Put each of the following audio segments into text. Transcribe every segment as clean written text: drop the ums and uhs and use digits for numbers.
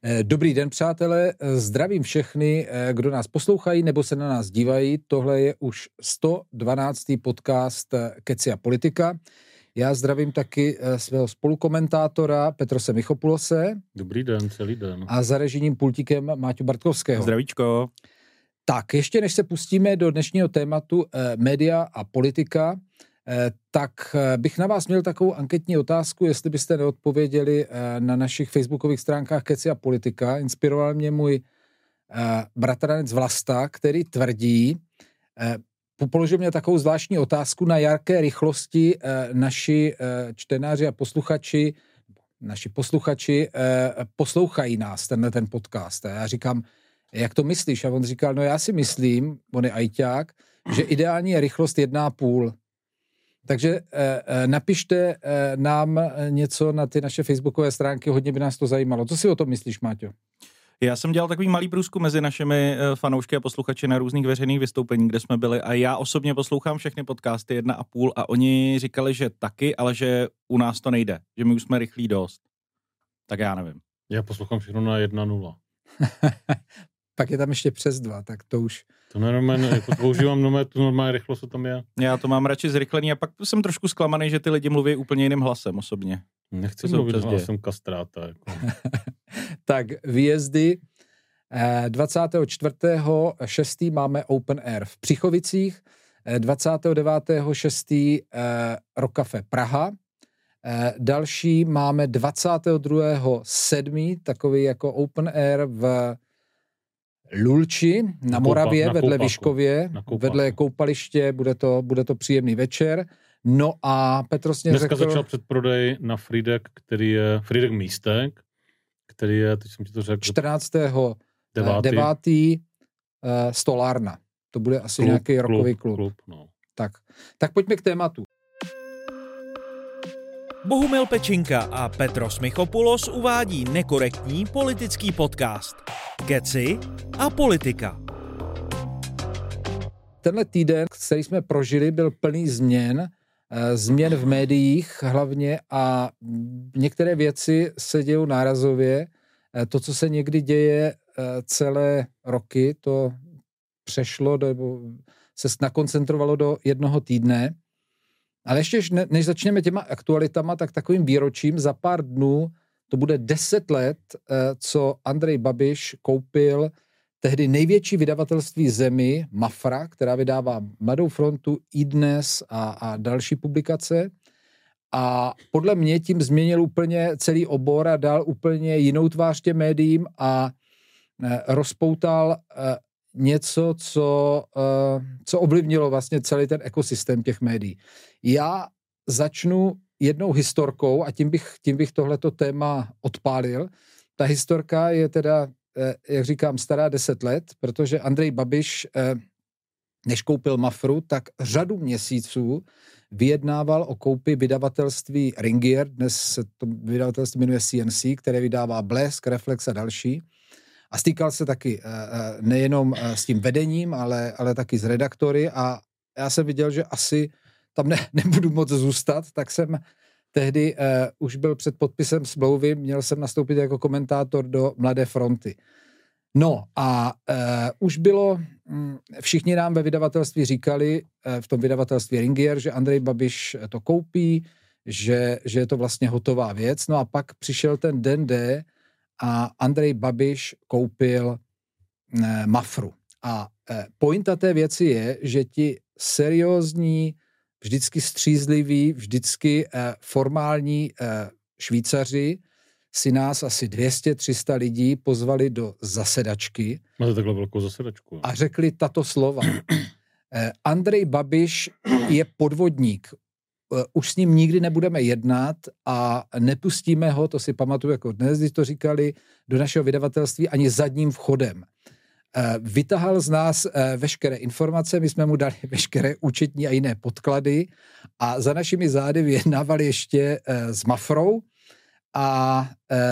Dobrý den, přátelé, zdravím všechny, kdo nás poslouchají nebo se na nás dívají. Tohle je už 112. podcast Keci a politika. Já zdravím taky svého spolukomentátora Petrose Michopulose. Dobrý den, celý den. A za režijním pultíkem Máťu Bartkovského. Zdravíčko. Tak, ještě než se pustíme do dnešního tématu média a politika, tak bych na vás měl takovou anketní otázku, jestli byste neodpověděli na našich facebookových stránkách Keci a politika. Inspiroval mě můj bratranec Vlasta, který tvrdí, položil mě takovou zvláštní otázku, na jaké rychlosti naši čtenáři a naši posluchači poslouchají nás, ten podcast. A já říkám, jak to myslíš? A on říkal, no já si myslím, on je ajťák, že ideální je rychlost 1,5. Takže napište nám něco na ty naše facebookové stránky, hodně by nás to zajímalo. Co si o tom myslíš, Máťo? Já jsem dělal takový malý průzkum mezi našimi fanoušky a posluchači na různých veřejných vystoupení, kde jsme byli, a já osobně poslouchám všechny podcasty 1,5 a oni říkali, že taky, ale že u nás to nejde, že my už jsme rychlí dost. Tak já nevím. Já poslouchám všechno na 1,0. Pak je tam ještě přes 2, tak to už... To normálně, jako používám tu normální rychlost, co tam je. Já to mám radši zrychlený a pak jsem trošku zklamaný, že ty lidi mluví úplně jiným hlasem osobně. Nechci mluvit hlasem kastráta. Jako. Tak výjezdy 24.6. máme Open Air v Příchovicích, 29.6. Rokafe Praha, další máme 22.7. takový jako Open Air v Lulči na Moravě, vedle Vyškově, vedle koupaliště, bude to příjemný večer. No a Petros mě dneska začal předprodej na Frýdek, který je Frýdek Místek, který je, teď jsem ti to řekl, 14.9. Stolárna. To bude asi nějaký rokový klub. No. Tak pojďme k tématu. Bohumil Pečinka a Petros Michopoulos uvádí nekorektní politický podcast Keci a politika. Tenhle týden, který jsme prožili, byl plný změn v médiích hlavně a některé věci se dějou nárazově. To, co se někdy děje celé roky, to přešlo, nebo se nakoncentrovalo do jednoho týdne. Ale ještě než začneme těma aktualitama, tak takovým výročím za pár dnů to bude 10 let, co Andrej Babiš koupil tehdy největší vydavatelství zemi, Mafra, která vydává Mladou frontu, iDnes a další publikace. A podle mě tím změnil úplně celý obor a dal úplně jinou tvář těm médiím a rozpoutal něco, co ovlivnilo vlastně celý ten ekosystém těch médií. Já začnu jednou historkou a tím bych tohleto téma odpálil. Ta historka je teda, jak říkám, stará 10 let, protože Andrej Babiš, než koupil Mafru, tak řadu měsíců vyjednával o koupi vydavatelství Ringier, dnes se to vydavatelství jmenuje CNC, které vydává Blesk, Reflex a další. A stýkal se taky nejenom s tím vedením, ale taky s redaktory a já jsem viděl, že asi tam nebudu moc zůstat, tak jsem tehdy už byl před podpisem smlouvy, měl jsem nastoupit jako komentátor do Mladé fronty. No a už bylo, všichni nám ve vydavatelství říkali, v tom vydavatelství Ringier, že Andrej Babiš to koupí, že je to vlastně hotová věc. No a pak přišel ten den D a Andrej Babiš koupil Mafru. A pointa té věci je, že ti seriózní, vždycky střízliví, vždycky formální Švýcaři si nás asi 200-300 lidí pozvali do zasedačky. Máte takhle velkou zasedačku. A řekli tato slova. Andrej Babiš je podvodník. Už s ním nikdy nebudeme jednat a nepustíme ho, to si pamatuju jako dnes, když to říkali, do našeho vydavatelství ani zadním vchodem. Vytahal z nás veškeré informace, my jsme mu dali veškeré účetní a jiné podklady a za našimi zády vyjednávali ještě s Mafrou a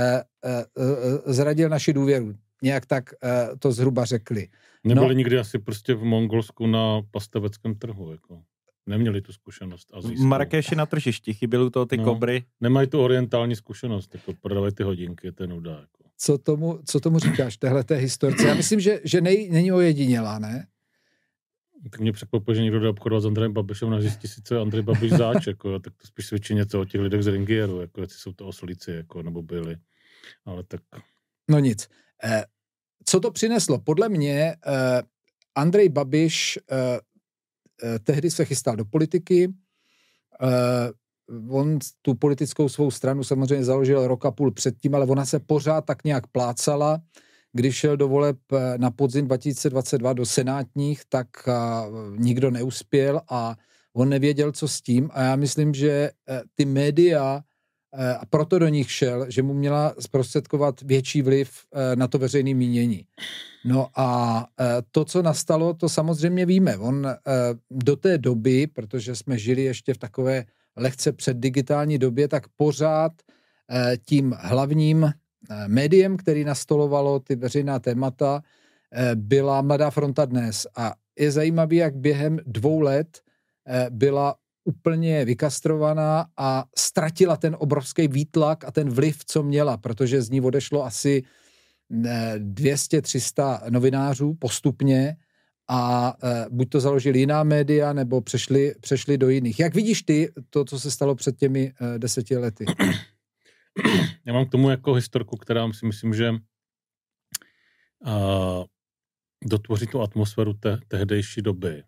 zradil naši důvěru. Nějak tak to zhruba řekli. Nebyli nikdy asi prostě v Mongolsku na pasteveckém trhu, jako. Neměli tu zkušenost azijskou. V Marrakeši na tržišti chyběly to ty kobry. Nemají tu orientální zkušenost, jako prodávají ty hodinky, to je nuda. Jako. co tomu říkáš, téhleté historce? Já myslím, že není ojedinělá, ne? Tak mě překvapuje, že někdo jde obchodovat s Andrejem Babišem a zjistí si, co je Andrej Babiš zač, jako, tak to spíš svědčí něco o těch lidech z Ringieru, jako, jestli jsou to oslíci, jako, nebo byli. Ale tak... No nic. Co to přineslo? Podle mě Andrej Babiš tehdy se chystal do politiky. On tu politickou svou stranu samozřejmě založil rok a půl předtím, ale ona se pořád tak nějak plácala. Když šel do voleb na podzim 2022 do senátních, tak nikdo neuspěl a on nevěděl, co s tím. A já myslím, že ty média, a proto do nich šel, že mu měla zprostředkovat větší vliv na to veřejné mínění. No a to, co nastalo, to samozřejmě víme. On do té doby, protože jsme žili ještě v takové lehce předdigitální době, tak pořád tím hlavním médiem, který nastolovalo ty veřejná témata, byla Mladá fronta Dnes. A je zajímavý, jak během 2 let byla úplně vykastrovaná a ztratila ten obrovský výtlak a ten vliv, co měla, protože z ní odešlo asi 200-300 novinářů postupně a buď to založili jiná média, nebo přešli do jiných. Jak vidíš ty to, co se stalo před těmi 10 lety? Já mám k tomu jako historku, která si myslím, že dotvoří tu atmosféru tehdejší doby.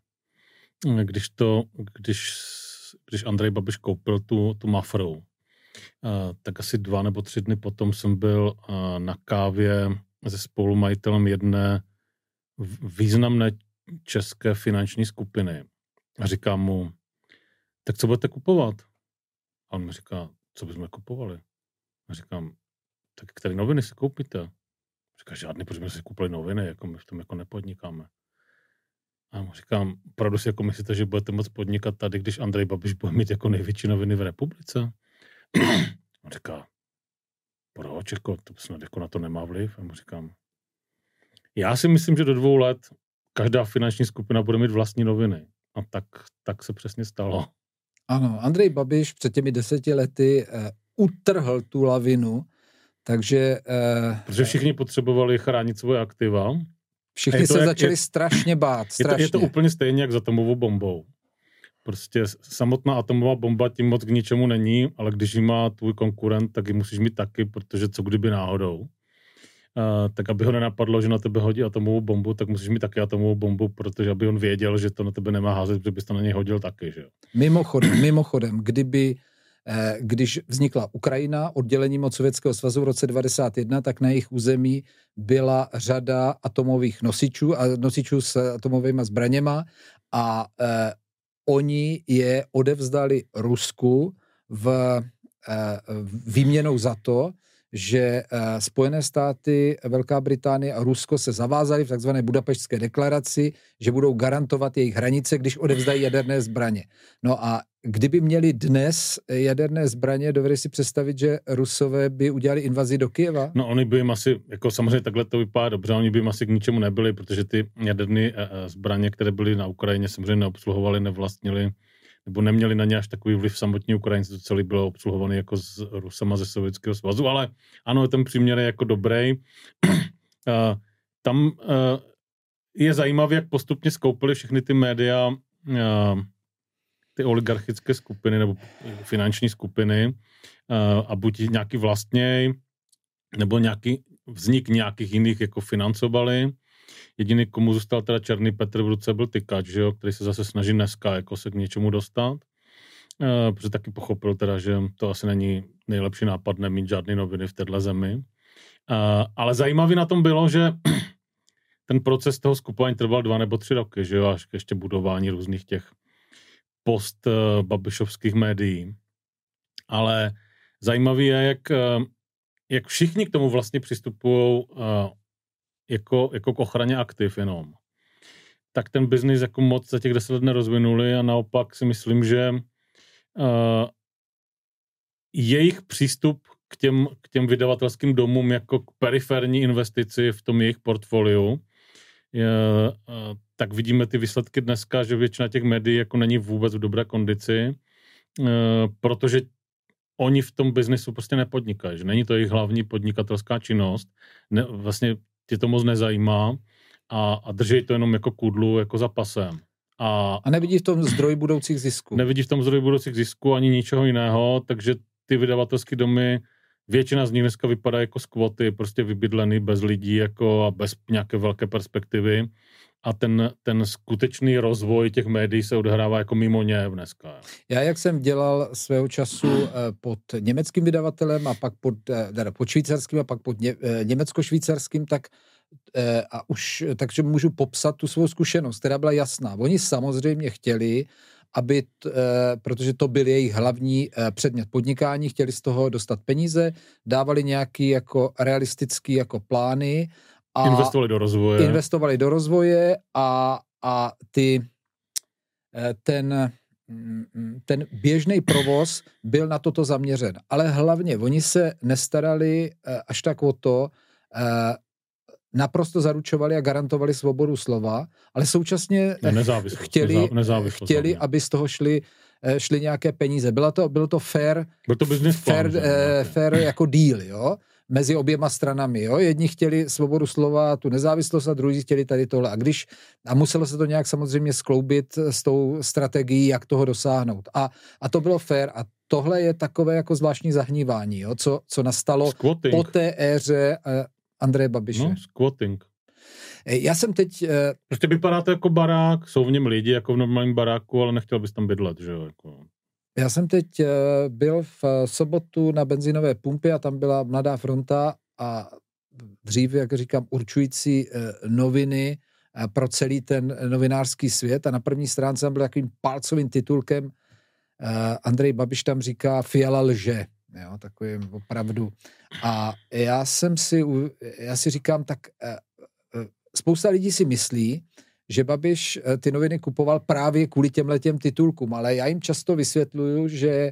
Když Andrej Babiš koupil tu Mafru, tak asi 2 nebo 3 dny potom jsem byl na kávě se spolumajitelem jedné významné české finanční skupiny. A říkám mu, tak co budete kupovat? A on mi říká, co bychom kupovali? A říkám, tak které noviny si koupíte? Říká, žádný, protože jsme si koupili noviny, jako my v tom jako nepodnikáme. A mu říkám, opravdu si jako myslíte, že budete moc podnikat tady, když Andrej Babiš bude mít jako největší noviny v republice? On říká, proč, jako, to snad jako na to nemá vliv? A mu říkám, já si myslím, že do 2 let každá finanční skupina bude mít vlastní noviny. A tak se přesně stalo. Ano, Andrej Babiš před těmi 10 lety utrhl tu lavinu, takže... Protože všichni potřebovali chránit svoje aktiva. Všichni se začali strašně bát. Je to úplně stejně jak s atomovou bombou. Prostě samotná atomová bomba tím moc k ničemu není, ale když ji má tvůj konkurent, tak ji musíš mít taky, protože co kdyby náhodou. Tak aby ho nenapadlo, že na tebe hodí atomovou bombu, tak musíš mít taky atomovou bombu, protože aby on věděl, že to na tebe nemá házet, protože bys to na něj hodil taky. Že? Mimochodem, když vznikla Ukrajina oddělením od Sovětského svazu v roce 1991, tak na jejich území byla řada atomových nosičů a nosičů s atomovými zbraněma a oni je odevzdali Rusku výměnou za to, že Spojené státy, Velká Británie a Rusko se zavázali v takzvané Budapeštské deklaraci, že budou garantovat jejich hranice, když odevzdají jaderné zbraně. No a kdyby měli dnes jaderné zbraně, dovedeš si představit, že Rusové by udělali invazi do Kyjeva? No oni by jim asi, jako samozřejmě takhle to vypadá dobře, oni by jim asi k ničemu nebyli, protože ty jaderné zbraně, které byly na Ukrajině, samozřejmě neobsluhovali, nevlastnili, nebo neměli na ně až takový vliv samotní Ukrajinci, to celé bylo obsluhované jako s Rusama ze Sovětského svazu, ale ano, ten příměr je jako dobrý. Tam je zajímavé, jak postupně skoupili všechny ty média, ty oligarchické skupiny nebo finanční skupiny a buď nějaký vlastněj, nebo vznik nějakých jiných jako financovali. Jediný, komu zůstal teda Černý Petr v ruce, byl Tykač, že jo, který se zase snaží dneska jako se k něčemu dostat. Protože taky pochopil teda, že to asi není nejlepší nápad nemít žádný noviny v téhle zemi. Ale zajímavý na tom bylo, že ten proces toho skupování trval 2 nebo 3 roky, že jo, až ještě budování různých těch post-babišovských médií. Ale zajímavý je, jak všichni k tomu vlastně přistupují jako k ochraně aktiv jenom. Tak ten biznis jako moc za těch 10 let nerozvinuli a naopak si myslím, že jejich přístup k těm vydavatelským domům jako k periferní investici v tom jejich portfoliu, tak vidíme ty výsledky dneska, že většina těch médií jako není vůbec v dobré kondici, protože oni v tom biznesu prostě nepodnikají, že není to jejich hlavní podnikatelská činnost, vlastně tě to moc nezajímá a drží to jenom jako kudlu, jako za pasem. A nevidí v tom zdroj budoucích zisků. Nevidí v tom zdroj budoucích zisků ani ničeho jiného, takže ty vydavatelské domy, většina z nich dneska vypadá jako skvoty, prostě vybydlený bez lidí jako a bez nějaké velké perspektivy. A ten skutečný rozvoj těch médií se odehrává jako mimo ně dneska. Já, jak jsem dělal svého času pod německým vydavatelem a pak pod švýcarským a pak pod německo-švýcarským, takže můžu popsat tu svou zkušenost, která byla jasná. Oni samozřejmě chtěli, protože to byl jejich hlavní předmět podnikání, chtěli z toho dostat peníze, dávali nějaký jako realistický jako plány, a investovali do rozvoje a ten běžný provoz byl na toto zaměřen. Ale hlavně oni se nestarali až tak o to, naprosto zaručovali a garantovali svobodu slova, ale současně chtěli, aby z toho šly nějaké peníze. Bylo to fair jako deal, jo? Mezi oběma stranami, jo. Jedni chtěli svobodu slova, tu nezávislost a druhý chtěli tady tohle. A muselo se to nějak samozřejmě skloubit s tou strategií, jak toho dosáhnout. A to bylo fair. A tohle je takové jako zvláštní zahnívání, jo, co nastalo po té éře Andreje Babiše. No, squatting. Já jsem teď... Prostě vypadá to jako barák, jsou v něm lidi jako v normálním baráku, ale nechtěl bys tam bydlet, že jo, jako... Já jsem teď byl v sobotu na benzínové pumpě a tam byla Mladá fronta a dřív, jak říkám, určující noviny pro celý ten novinářský svět a na první stránce tam byl takovým palcovým titulkem Andrej Babiš tam říká Fiala lže, jo, takovým opravdu. A já si říkám, tak spousta lidí si myslí, že Babiš ty noviny kupoval právě kvůli těmhletěm titulkům, ale já jim často vysvětluju, že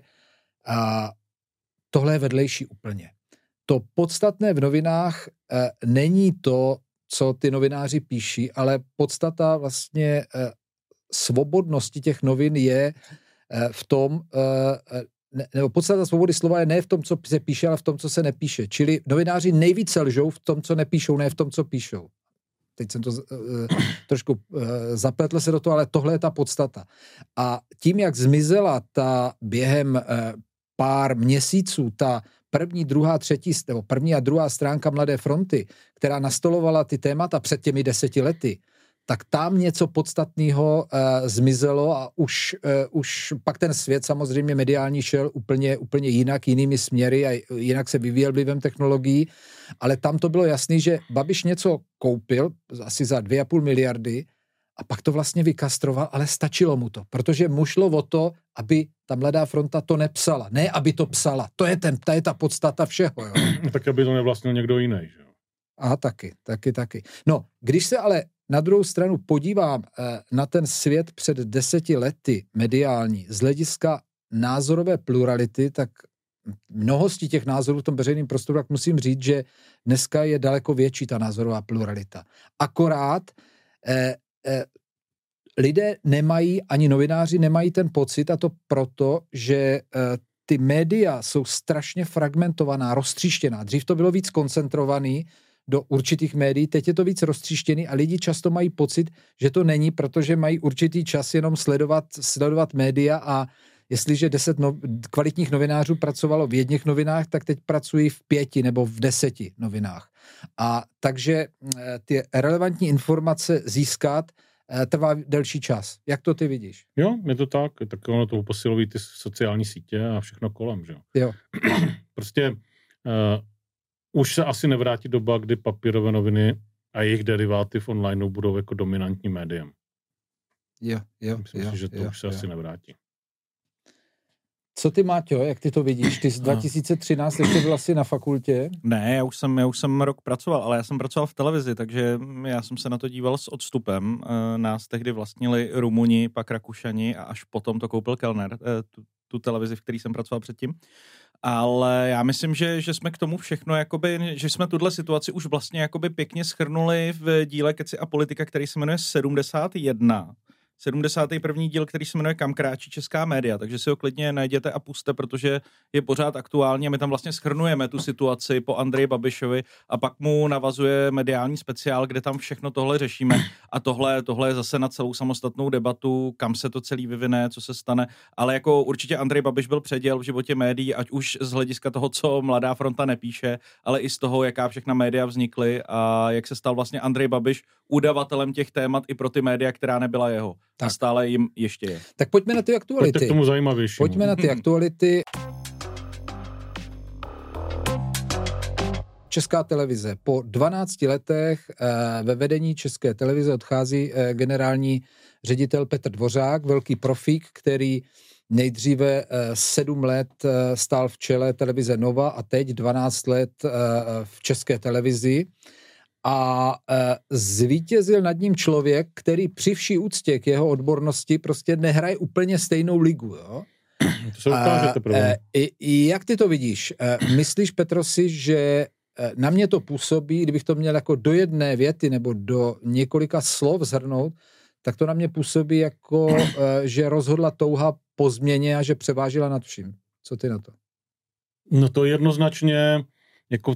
tohle je vedlejší úplně. To podstatné v novinách není to, co ty novináři píší, ale podstata vlastně svobodnosti těch novin je v tom, nebo podstata svobody slova je ne v tom, co se píše, ale v tom, co se nepíše. Čili novináři nejvíce lžou v tom, co nepíšou, ne v tom, co píšou. Teď jsem to trošku zapletl se do toho, ale tohle je ta podstata. A tím, jak zmizela během pár měsíců ta první a druhá stránka Mladé fronty, která nastolovala ty témata před těmi 10 lety, tak tam něco podstatného zmizelo a už pak ten svět samozřejmě mediální šel úplně jinak, jinými směry a jinak se vyvíjel vlivem technologií, ale tam to bylo jasný, že Babiš něco koupil asi za 2,5 miliardy a pak to vlastně vykastroval, ale stačilo mu to, protože mu šlo o to, aby ta Mladá fronta to nepsala, ne aby to psala. To je ta podstata všeho. Jo. Tak aby to nevlastnil někdo jiný, že jo? A taky. No, když se ale na druhou stranu podívám na ten svět před 10 lety mediální z hlediska názorové plurality, tak mnohosti těch názorů v tom veřejném prostoru, tak musím říct, že dneska je daleko větší ta názorová pluralita. Akorát lidé nemají, ani novináři nemají ten pocit, a to proto, že ty média jsou strašně fragmentovaná, roztříštěná. Dřív to bylo víc koncentrovaný do určitých médií, teď je to víc roztříštěný a lidi často mají pocit, že to není, protože mají určitý čas jenom sledovat média a jestliže 10 kvalitních novinářů pracovalo v jedných novinách, tak teď pracují v 5 nebo v 10 novinách. A takže ty relevantní informace získat trvá delší čas. Jak to ty vidíš? Jo, je to tak. Tak ono to posilují ty sociální sítě a všechno kolem, že jo. Prostě už se asi nevrátí doba, kdy papírové noviny a jejich deriváty v online budou jako dominantní médiem. Jo. Myslím si, že to už se asi nevrátí. Co ty, Máťo, jak ty to vidíš? Ty z 2013 ještě byl asi na fakultě? Ne, já už jsem rok pracoval, ale já jsem pracoval v televizi, takže já jsem se na to díval s odstupem. Nás tehdy vlastnili Rumuni, pak Rakušani a až potom to koupil Kellner, tu televizi, v který jsem pracoval předtím. Ale já myslím, že jsme k tomu všechno, jakoby, že jsme tuhle situaci už vlastně jakoby pěkně shrnuli v díle Keci a politika, který se jmenuje 71. 71. díl, který se jmenuje Kam kráčí česká média, takže si ho klidně najděte a puste, protože je pořád aktuální a my tam vlastně shrnujeme tu situaci po Andreji Babišovi a pak mu navazuje mediální speciál, kde tam všechno tohle řešíme a tohle je zase na celou samostatnou debatu, kam se to celý vyvine, co se stane, ale jako určitě Andrej Babiš byl předěl v životě médií, ať už z hlediska toho, co Mladá fronta nepíše, ale i z toho, jaká všechna média vznikly a jak se stal vlastně Andrej Babiš udavatelem těch témat i pro ty média, která nebyla jeho. Tak. A stále jim ještě je. Tak pojďme na ty aktuality. Pojďte k tomu zajímavější. Pojďme na ty aktuality. Česká televize. Po 12 letech ve vedení České televize odchází generální ředitel Petr Dvořák, velký profík, který nejdříve 7 let stál v čele televize Nova a teď 12 let v České televizi. A zvítězil nad ním člověk, který při vší úctě k jeho odbornosti prostě nehraje úplně stejnou ligu. Jo? To se ukáže teprve. Jak ty to vidíš? Myslíš, Petrosi, že na mě to působí, kdybych to měl jako do jedné věty nebo do několika slov shrnout, tak to na mě působí jako, že rozhodla touha po změně a že převážila nad vším. Co ty na to? No to jednoznačně jako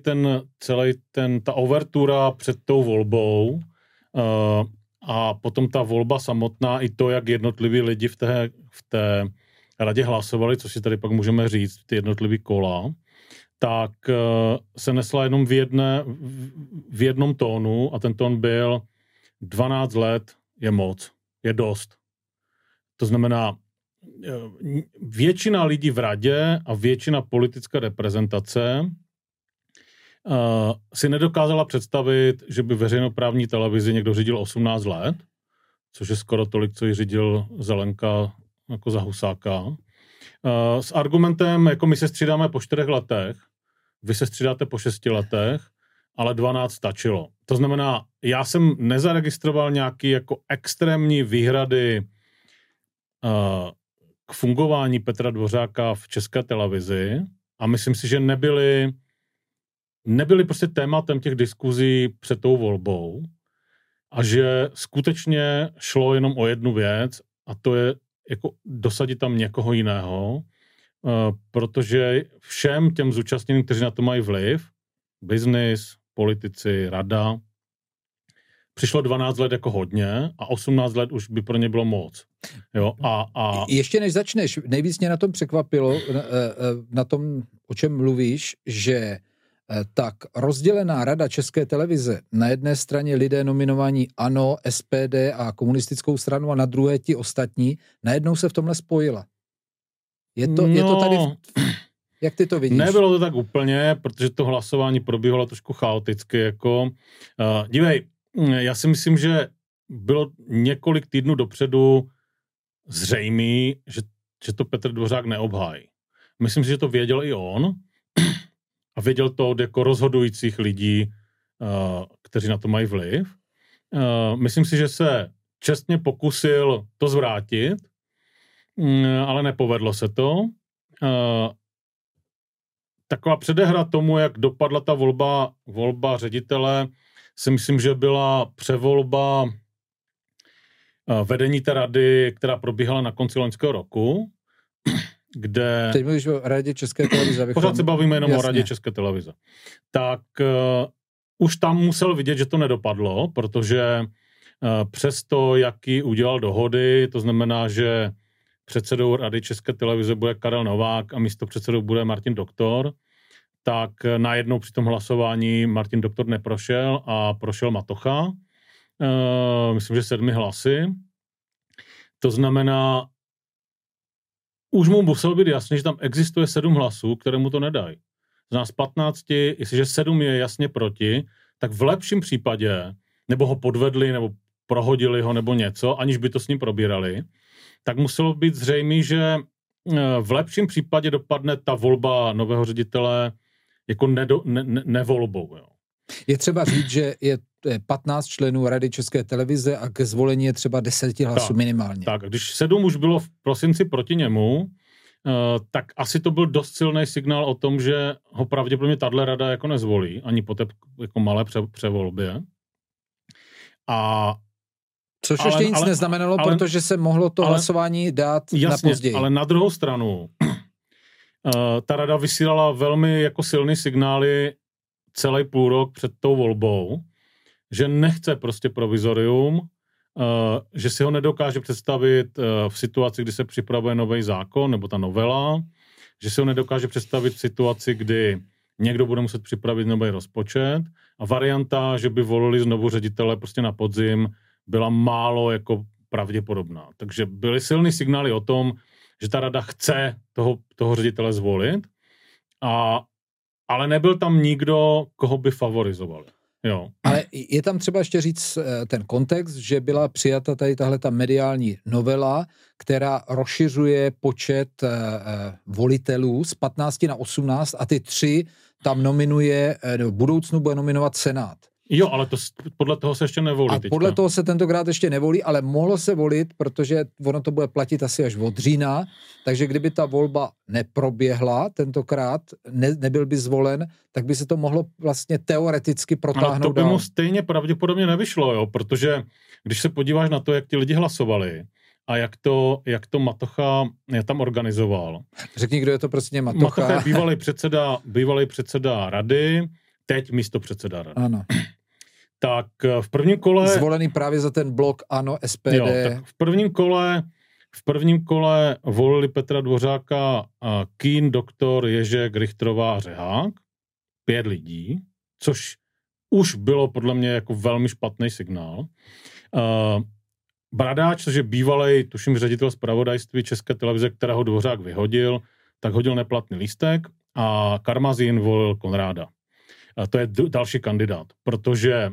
ta overtura před tou volbou a potom ta volba samotná i to, jak jednotliví lidi v té radě hlasovali, co si tady pak můžeme říct, ty jednotlivý kola, tak se nesla jenom v jednom tónu a ten tón byl 12 let je moc, je dost. To znamená, většina lidí v radě a většina politické reprezentace si nedokázala představit, že by veřejnoprávní televizi někdo řídil 18 let, což je skoro tolik, co ji řídil Zelenka jako za Husáka. S argumentem, jako my se střídáme po 4 letech, vy se střídáte po 6 letech, ale 12 stačilo. To znamená, já jsem nezaregistroval nějaký jako extrémní výhrady k fungování Petra Dvořáka v České televizi a myslím si, že nebyly prostě tématem těch diskuzí před tou volbou a že skutečně šlo jenom o jednu věc a to je jako dosadit tam někoho jiného, protože všem těm zúčastněným, kteří na to mají vliv, biznis, politici, rada, přišlo 12 let jako hodně a 18 let už by pro ně bylo moc. Jo, a... Ještě než začneš, nejvíc mě na tom překvapilo, na tom, o čem mluvíš, že tak rozdělená rada České televize, na jedné straně lidé nominovaní ANO, SPD a komunistickou stranu a na druhé ti ostatní, najednou se v tomhle spojila. Je to tady... Jak ty to vidíš? Nebylo to tak úplně, protože to hlasování probíhalo trošku chaoticky. Jako, dívej, já si myslím, že bylo několik týdnů dopředu zřejmý, že to Petr Dvořák neobhájí. Myslím si, že to věděl i on a věděl to od jako rozhodujících lidí, kteří na to mají vliv. Myslím si, že se čestně pokusil to zvrátit, ale nepovedlo se to. Taková předehra tomu, jak dopadla ta volba ředitele, si myslím, že byla převolba vedení té rady, která probíhala na konci loňského roku, kde... Teď mluvíš o radě České televize. Pořád se bavíme jenom o radě České televize. Tak už tam musel vidět, že to nedopadlo, protože přesto, jaký udělal dohody, to znamená, že předsedou rady České televize bude Karel Novák a místopředsedou bude Martin Doktor, tak najednou při tom hlasování Martin Doktor neprošel a prošel Matocha. Myslím, že 7 hlasy. To znamená, už mu muselo být jasné, že tam existuje 7 hlasů, které mu to nedají. Z nás 15, jestliže 7 je jasně proti, tak v lepším případě, nebo ho podvedli, nebo prohodili ho, nebo něco, aniž by to s ním probírali, tak muselo být zřejmé, že v lepším případě dopadne ta volba nového ředitele jako nevolbou. Jo. Je třeba říct, že je 15 členů Rady České televize a ke zvolení je třeba 10 hlasů minimálně. Tak, když 7 už bylo v prosinci proti němu, tak asi to byl dost silný signál o tom, že ho pravděpodobně tato rada jako nezvolí, ani po té jako malé převolbě. A Což ještě nic neznamenalo, protože se mohlo to hlasování dát na později. Ale na druhou stranu, ta rada vysílala velmi jako silný signály celý půl rok před tou volbou, že nechce prostě provizorium, že si ho nedokáže představit v situaci, kdy se připravuje nový zákon, nebo ta novela, že si ho nedokáže představit v situaci, kdy někdo bude muset připravit nový rozpočet a varianta, že by volili znovu ředitele prostě na podzim, byla málo jako pravděpodobná. Takže byly silný signály o tom, že ta rada chce toho ředitele zvolit, ale nebyl tam nikdo, koho by favorizovali. Jo. Ale je tam třeba ještě říct ten kontext, že byla přijata tady tahleta mediální novela, která rozšiřuje počet volitelů z 15 na 18 a ty 3 tam nominuje, v budoucnu bude nominovat Senát. Jo, ale podle toho se ještě nevolí. A podle toho se tentokrát ještě nevolí, ale mohlo se volit, protože ono to bude platit asi až od října, takže kdyby ta volba neproběhla tentokrát, nebyl by zvolen, tak by se to mohlo vlastně teoreticky protáhnout. Ale to by mu stejně pravděpodobně nevyšlo, jo, protože když se podíváš na to, jak ti lidi hlasovali a jak to Matocha je tam organizoval. Řekni, kdo je to prostě Matocha. Matocha je bývalý předseda rady, teď místopředseda rady. Ano. Tak v prvním kole... Zvolený právě za ten blok ANO, SPD. Jo, tak v prvním kole volili Petra Dvořáka Kín, Doktor, Ježek, Richtrová a Řehák. 5 lidí, což už bylo podle mě jako velmi špatný signál. Bradáč, což je bývalej, tuším, ředitel zpravodajství České televize, kterého Dvořák vyhodil, tak hodil neplatný lístek a Karmazín volil Konráda. To je další kandidát, protože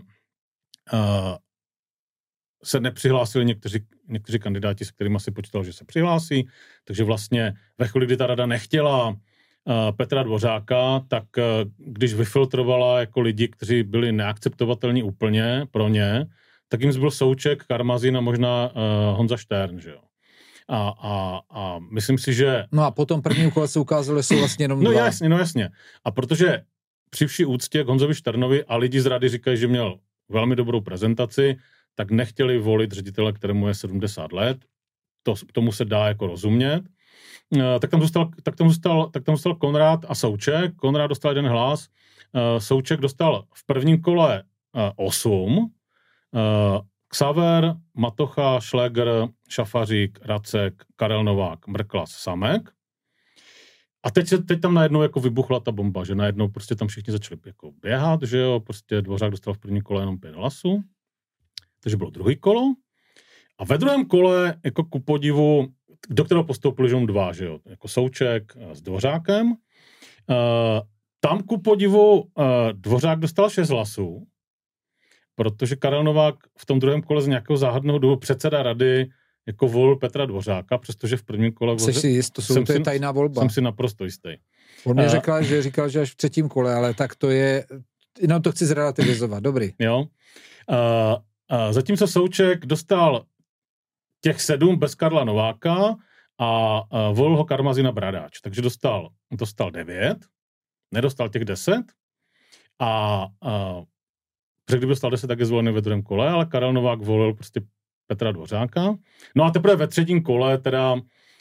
se nepřihlásili někteří kandidáti, s kterými si počítal, že se přihlásí, takže vlastně ve chvíli, kdy ta rada nechtěla Petra Dvořáka, tak když vyfiltrovala jako lidi, kteří byli neakceptovatelní úplně pro ně, tak jim zbyl Souček, Karmazín a možná Honza Štern, že jo. A myslím si, že... No a potom první kole se ukázalo, že jsou vlastně jenom 2. No jasně. A protože při vší úctě k Honzovi Šternovi a lidi z rady říkají, že měl velmi dobrou prezentaci, tak nechtěli volit ředitele, kterému je 70 let. Tomu se dá jako rozumět. Tak tam zůstal Konrád a Souček. Konrád dostal 1 hlas. Souček dostal v prvním kole 8. Xaver, Matocha, Šléger, Šafařík, Racek, Karel Novák, Mrklas, Samek. A teď tam najednou jako vybuchla ta bomba, že najednou prostě tam všichni začali jako běhat, že jo, prostě Dvořák dostal v prvním kole jenom 5 hlasů. Takže bylo druhý kolo. A ve druhém kole, jako ku podivu, do kterého postoupili jenom 2, že jo, jako Souček s Dvořákem. Tam ku podivu Dvořák dostal 6 hlasů, protože Karel Novák v tom druhém kole z nějakého záhadného důvodu předseda rady jako volil Petra Dvořáka, přestože v prvním kole... Jsi si jist, to je tajná volba. Jsem si naprosto jistý. On mě říkal, že až v 3. kole, ale tak to je... Jenom to chci zrelativizovat, dobrý. Jo. Zatímco Souček dostal těch 7 bez Karla Nováka a volil ho Karmazín a Bradáč. Takže dostal 9, nedostal těch 10 a kdyby dostal 10, tak je zvolený ve druhém kole, ale Karel Novák volil prostě Petra Dvořáka. No a teprve ve 3. kole teda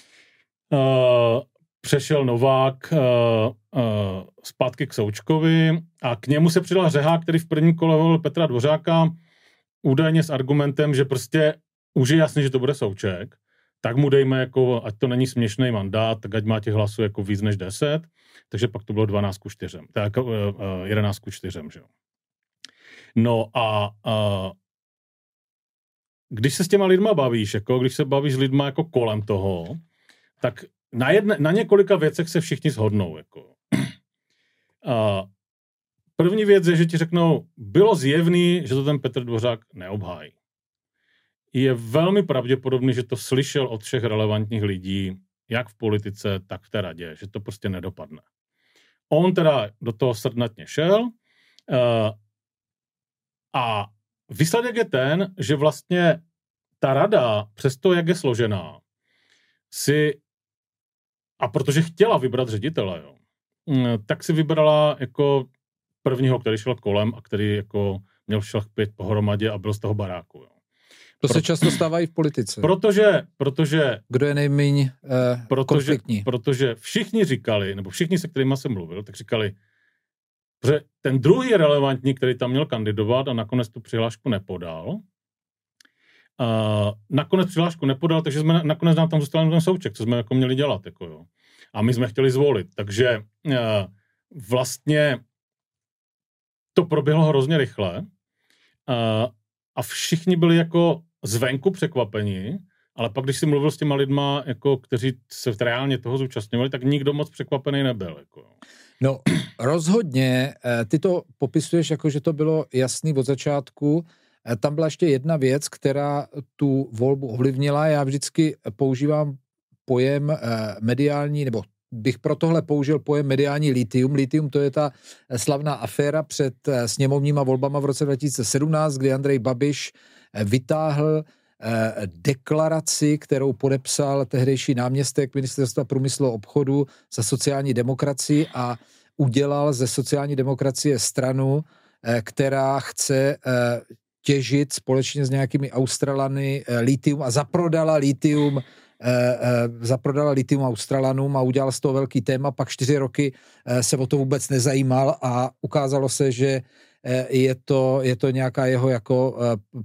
přešel Novák zpátky k Součkovi a k němu se přidal Řehák, který v prvním kole volil Petra Dvořáka údajně s argumentem, že prostě už je jasný, že to bude Souček, tak mu dejme jako, ať to není směšný mandát, tak ať má těch hlasů jako víc než 10, takže pak to bylo 12:4, tak 11:4, že jo. No a když se s těma lidma bavíš, jako když se bavíš s lidma jako kolem toho, tak na několika věcech se všichni shodnou. Jako. První věc je, že ti řeknou, bylo zjevný, že to ten Petr Dvořák neobhájí. Je velmi pravděpodobný, že to slyšel od všech relevantních lidí, jak v politice, tak v té radě, že to prostě nedopadne. On teda do toho srdnatně šel a výsledek je ten, že vlastně ta rada, přesto jak je složená, a protože chtěla vybrat ředitele, jo, tak si vybrala jako prvního, který šel kolem a který jako měl všech 5 pohromadě a byl z toho baráku. Jo. To se často stává i v politice. Protože kdo je nejméně konfliktní. Protože všichni říkali, nebo všichni, se kterýma jsem mluvil, tak říkali, že ten druhý relevantní, který tam měl kandidovat a nakonec tu přihlášku nepodal, takže jsme nakonec nám tam zůstal ten Souček, co jsme jako měli dělat. Jako jo. A my jsme chtěli zvolit. Takže vlastně to proběhlo hrozně rychle a všichni byli jako zvenku překvapeni, ale pak, když si mluvil s těma lidma, jako, kteří se reálně toho zúčastňovali, tak nikdo moc překvapený nebyl. Jako. No, rozhodně, ty to popisuješ jako, že to bylo jasný od začátku. Tam byla ještě jedna věc, která tu volbu ovlivnila. Já vždycky používám pojem mediální, nebo bych pro tohle použil pojem mediální litium. Litium, to je ta slavná aféra před sněmovníma volbama v roce 2017, kdy Andrej Babiš vytáhl deklaraci, kterou podepsal tehdejší náměstek Ministerstva průmyslu a obchodu za sociální demokracii a udělal ze sociální demokracie stranu, která chce těžit společně s nějakými Australany litium a zaprodala litium Australanům a udělal z toho velký téma, pak 4 roky se o to vůbec nezajímal a ukázalo se, že je to nějaká jeho jako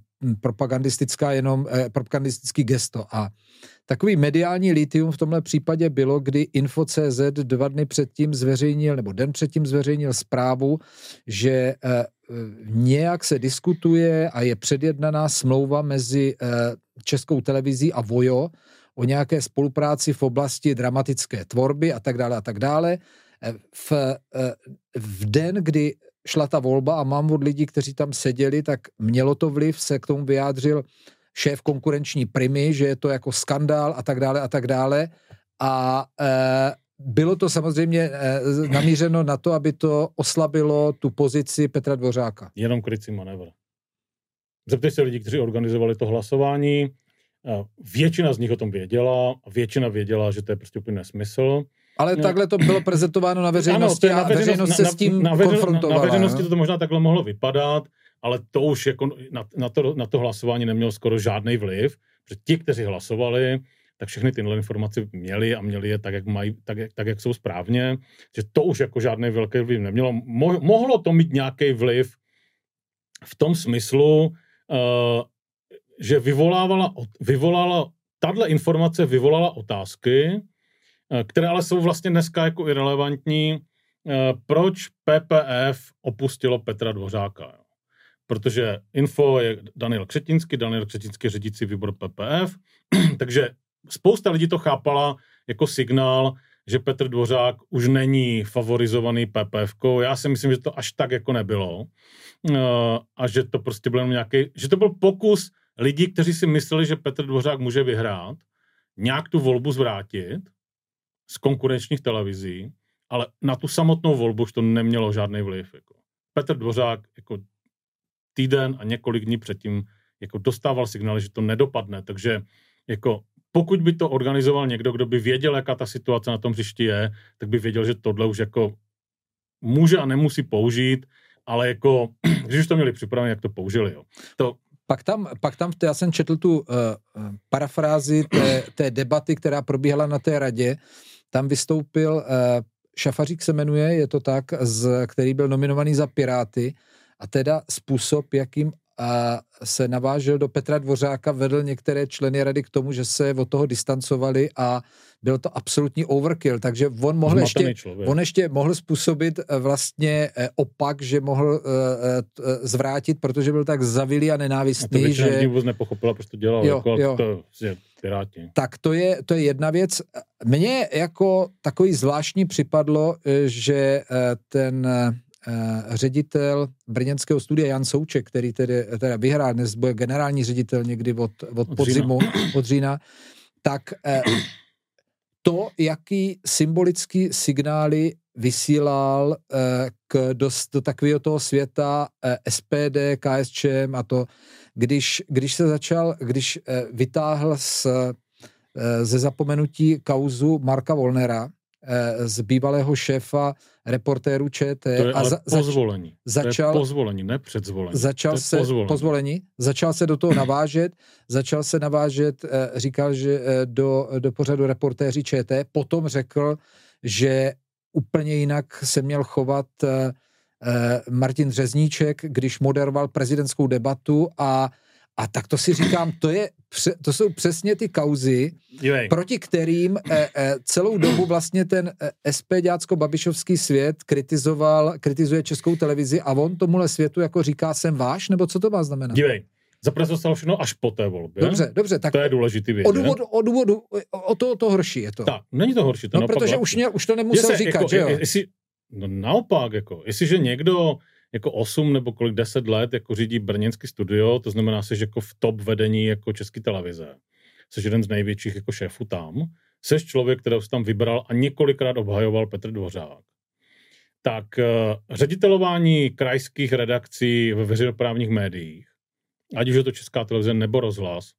propagandistický gesto. A takový mediální litium v tomhle případě bylo, kdy Info.cz 2 dny předtím zveřejnil, nebo den předtím zveřejnil zprávu, že nějak se diskutuje a je předjednaná smlouva mezi Českou televizí a Vojo o nějaké spolupráci v oblasti dramatické tvorby a tak dále a tak dále. V den, kdy šla ta volba a mám od lidí, kteří tam seděli, tak mělo to vliv, se k tomu vyjádřil šéf konkurenční Primy, že je to jako skandál a tak dále a tak dále. A bylo to samozřejmě namířeno na to, aby to oslabilo tu pozici Petra Dvořáka. Jenom krycí manévr. Zeptej se lidí, kteří organizovali to hlasování. Většina z nich o tom věděla. Většina věděla, že to je prostě úplně nesmysl. Ale takhle to bylo prezentováno na veřejnosti a veřejnost se s tím konfrontovala. Na veřejnosti to možná takhle mohlo vypadat, ale to už jako na to hlasování nemělo skoro žádný vliv, protože ti, kteří hlasovali, tak všechny tyhle informace měli a měli je tak, jak mají, tak, jak jsou správně, že to už jako žádný velký vliv nemělo. Mohlo to mít nějaký vliv v tom smyslu, že tahle informace vyvolala otázky, které ale jsou vlastně dneska jako irelevantní. Proč PPF opustilo Petra Dvořáka? Protože Info je Daniel Křetínský je řídící výbor PPF, takže spousta lidí to chápala jako signál, že Petr Dvořák už není favorizovaný PPFkou. Já si myslím, že to až tak jako nebylo a že to prostě byl že to byl pokus lidí, kteří si mysleli, že Petr Dvořák může vyhrát, nějak tu volbu zvrátit z konkurenčních televizí, ale na tu samotnou volbu už to nemělo žádný vliv. Jako. Petr Dvořák jako týden a několik dní předtím jako dostával signály, že to nedopadne, takže jako pokud by to organizoval někdo, kdo by věděl, jaká ta situace na tom hřišti je, tak by věděl, že tohle už jako může a nemusí použít, ale jako, když už to měli připravené, jak to použili. Jo. Pak tam já jsem četl tu parafrázi té debaty, která probíhala na té radě. Tam vystoupil Šafařík se jmenuje, je to tak, který byl nominovaný za Piráty a teda způsob, jakým se navážel do Petra Dvořáka, vedl některé členy rady k tomu, že se od toho distancovali a byl to absolutní overkill, takže on ještě mohl způsobit vlastně opak, že mohl zvrátit, protože byl tak zavilý a nenávistný, a to že vůbec nepochopila, proč to dělal, to je Piráti. Tak to je jedna věc. Mně jako takový zvláštní připadlo, že ten ředitel brněnského studia Jan Souček, který teda vyhrál, dnes bude generální ředitel někdy od podzimu, od října, tak to, jaký symbolický signály vysílal do takového toho světa SPD, KSČM a to, když vytáhl ze zapomenutí kauzu Marka Wollnera, z bývalého šéfa reportéru ČT. To je ale pozvolení. Začal, to je pozvolení, ne předzvolení. Začal se do toho navážet, říkal, že do pořadu reportéři ČT, potom řekl, že úplně jinak se měl chovat Martin Řezníček, když moderoval prezidentskou debatu a tak to si říkám, to jsou přesně ty kauzy, proti kterým celou dobu vlastně ten SPD-ďácko-babišovský svět kritizuje Českou televizi a on tomuhle světu jako říká, jsem váš, nebo co to má znamenat? Dívej, zaprvé to stalo všechno až po té volbě. Dobře, tak to je důležitý vědět. O to horší je to. Tak, není to horší. To protože už to nemusel říkat, že jo? Naopak, jestliže někdo jako 8 nebo 10 let jako řídí brněnský studio, to znamená, že jako v top vedení jako České televize. Jsi jeden z největších jako šéfů tam. Jsi člověk, kterého jsi tam vybral a několikrát obhajoval Petr Dvořák. Tak ředitelování krajských redakcí ve veřejnoprávních médiích, ať už je to Česká televize nebo rozhlas,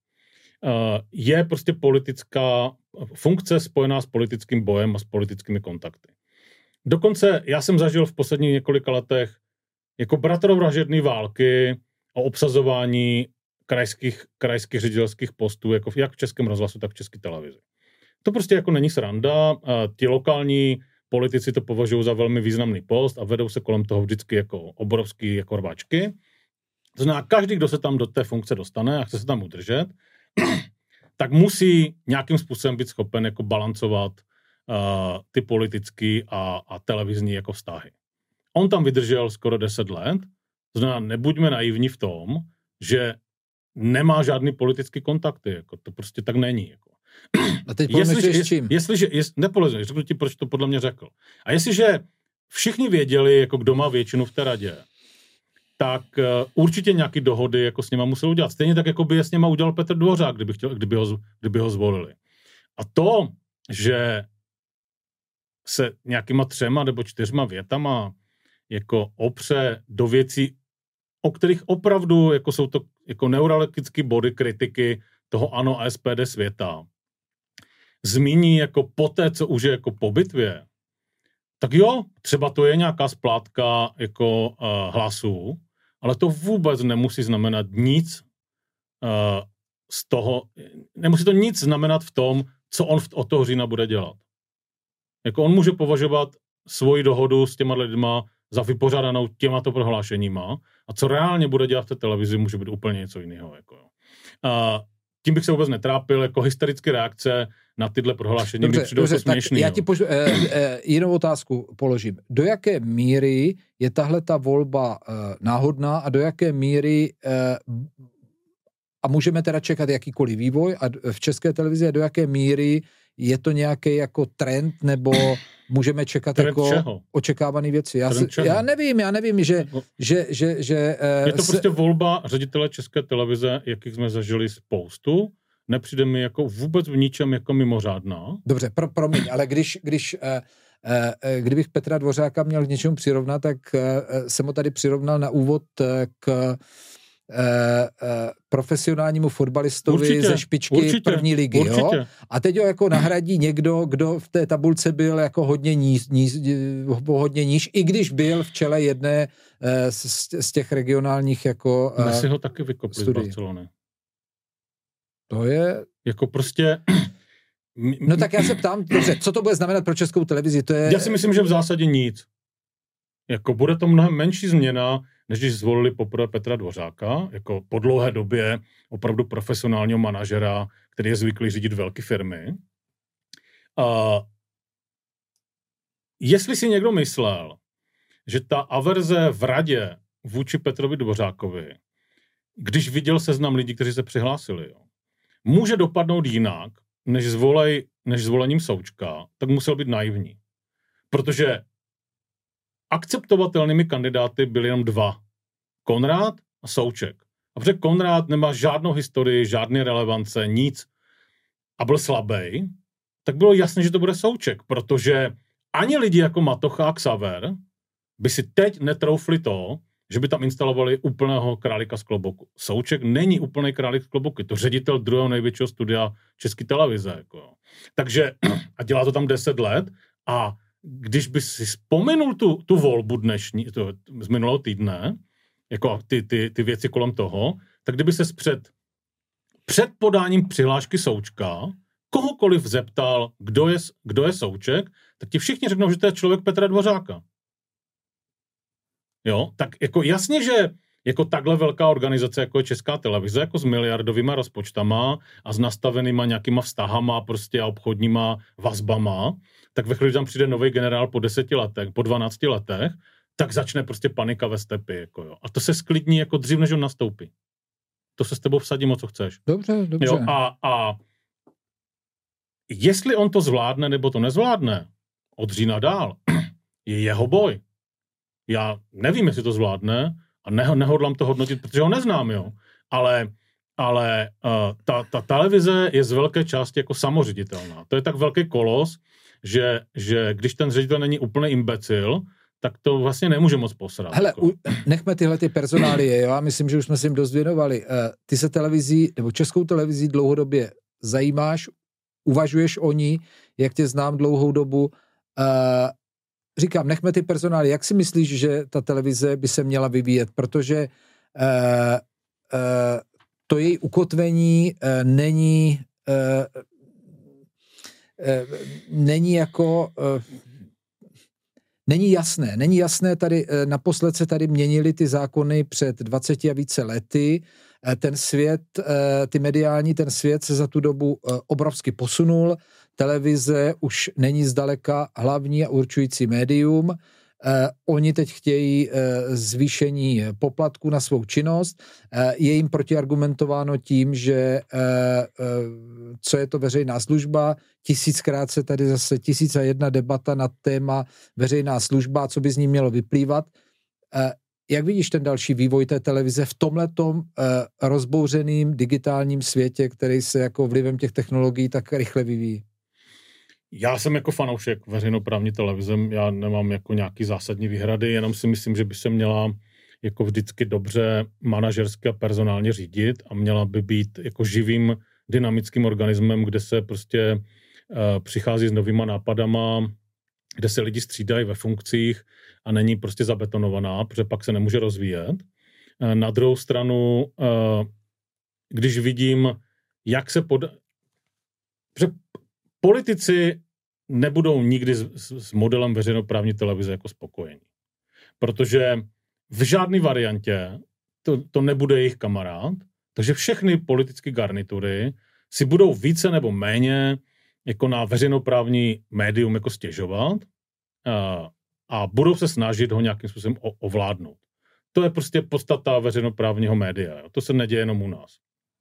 je prostě politická funkce spojená s politickým bojem a s politickými kontakty. Dokonce já jsem zažil v posledních několika letech jako bratrovražedné války o obsazování krajských ředitelských postů, jako jak v Českém rozhlasu, tak v České televizi. To prostě jako není sranda. Ti lokální politici to považují za velmi významný post a vedou se kolem toho vždycky jako obrovský jako rvačky. To znamená, každý, kdo se tam do té funkce dostane a chce se tam udržet, tak musí nějakým způsobem být schopen jako balancovat ty politický a televizní jako vztahy. On tam vydržel skoro 10 let, to znamená, nebuďme naivní v tom, že nemá žádný politický kontakty, jako to prostě tak není. Jako. A teď pomyslíš s čím? Řeknu ti, proč to podle mě řekl. A jestliže všichni věděli, jako kdo má většinu v té radě, tak určitě nějaký dohody jako s nima musel udělat. Stejně tak, jako by je s nima udělal Petr Dvořák, kdyby ho zvolili. A to, že se nějakýma 3 nebo 4 větama jako opře do věcí, o kterých opravdu jako jsou to jako neurologické body kritiky toho ANO a SPD světa, zmíní jako poté, co už je jako po bitvě, tak jo, třeba to je nějaká splátka jako hlasů, ale to vůbec nemusí znamenat nic z toho, nemusí to nic znamenat v tom, co on od toho října bude dělat. Jako on může považovat svoji dohodu s těma lidma za vypořádanou těmato prohlášeníma a co reálně bude dělat v té televizi, může být úplně něco jiného. Jako. Tím bych se vůbec netrápil, jako hysterické reakce na tyhle prohlášení mi přijdou jako směšný. Já ti jinou otázku položím. Do jaké míry je tahle ta volba náhodná a do jaké míry a můžeme teda čekat jakýkoliv vývoj a v České televizi a do jaké míry je to nějaký jako trend, nebo můžeme čekat trend jako čeho? Očekávaný věci. Já nevím, že je to prostě volba ředitele České televize, jakých jsme zažili spoustu. Nepřijde mi jako vůbec v ničem jako mimořádná. Dobře, promiň, ale kdybych Petra Dvořáka měl k něčemu přirovnat, tak jsem ho tady přirovnal na úvod k profesionálnímu fotbalistovi ze špičky první ligy. Jo? A teď ho jako nahradí někdo, kdo v té tabulce byl jako hodně níž, i když byl v čele jedné z těch regionálních jako Messi ho taky vykopli z Barcelony. To je... Jako prostě... No tak já se ptám, dobře, co to bude znamenat pro Českou televizi? To je... Já si myslím, že v zásadě nic. Jako bude to mnohem menší změna, než když zvolili poprvé Petra Dvořáka, jako po dlouhé době opravdu profesionálního manažera, který je zvyklý řídit velké firmy. Jestli si někdo myslel, že ta averze v radě vůči Petrovi Dvořákovi, když viděl seznam lidí, kteří se přihlásili, jo, může dopadnout jinak, než zvolením Součka, tak musel být naivní. Protože akceptovatelnými kandidáty byly jenom 2. Konrád a Souček. A protože Konrád nemá žádnou historii, žádné relevance, nic a byl slabý, tak bylo jasné, že to bude Souček, protože ani lidi jako Matocha a Xaver by si teď netroufli to, že by tam instalovali úplného králíka z klobouku. Souček není úplný králík z klobouku, je to ředitel druhého největšího studia České televize. Jako. Takže, a dělá to tam 10 let A když bys si vzpomenul tu volbu dnešní, z minulého týdne, jako ty věci kolem toho, tak kdyby ses před podáním přihlášky Součka kohokoliv zeptal, kdo je Souček, tak ti všichni řeknou, že to je člověk Petra Dvořáka. Jo, tak jako jasně, že jako takhle velká organizace, jako je Česká televize, jako s miliardovýma rozpočtama a s nastavenýma nějakýma vztahama prostě a obchodníma vazbama, tak ve chvíli, tam přijde nový generál po 10 letech, po 12 letech, tak začne prostě panika ve stepi. Jako jo. A to se sklidní jako dřív, než on nastoupí. To se s tebou vsadím, o co chceš. Dobře. Jo, a jestli on to zvládne, nebo to nezvládne, od října dál, je jeho boj. Já nevím, jestli to zvládne a nehodlám to hodnotit, protože ho neznám, jo. Ale ta televize je z velké části jako samoředitelná. To je tak velký kolos, že když ten ředitel není úplný imbecil, tak to vlastně nemůže moc posrat. Hele, jako. nechme tyhle ty personálie, jo, já myslím, že už jsme si jim dost věnovali. Ty se televizí, nebo Českou televizí dlouhodobě zajímáš, uvažuješ o ní, jak tě znám dlouhou dobu. Říkám, nechme ty personálie. Jak si myslíš, že ta televize by se měla vyvíjet? Protože to její ukotvení není jako... Není jasné tady, naposled se tady měnily ty zákony před 20 a více lety, ten svět, ten svět se za tu dobu obrovsky posunul, televize už není zdaleka hlavní a určující médium, oni teď chtějí zvýšení poplatku na svou činnost, je jim protiargumentováno tím, že co je to veřejná služba, 1000krát se tady zase 1001 debata na téma veřejná služba, co by z ní mělo vyplývat. Jak vidíš ten další vývoj té televize v tomhletom rozbouřeným digitálním světě, který se jako vlivem těch technologií tak rychle vyvíjí? Já jsem jako fanoušek veřejnoprávní televize, já nemám jako nějaký zásadní výhrady, jenom si myslím, že by se měla jako vždycky dobře manažersky a personálně řídit a měla by být jako živým dynamickým organismem, kde se prostě přichází s novýma nápadama, kde se lidi střídají ve funkcích a není prostě zabetonovaná, protože pak se nemůže rozvíjet. Na druhou stranu, když vidím, jak se protože politici nebudou nikdy s modelem veřejnoprávní televize jako spokojení. Protože v žádné variantě to nebude jejich kamarád, takže všechny politické garnitury si budou více nebo méně jako na veřejnoprávní médium jako stěžovat a budou se snažit ho nějakým způsobem ovládnout. To je prostě podstata veřejnoprávního média. Jo? To se neděje jenom u nás.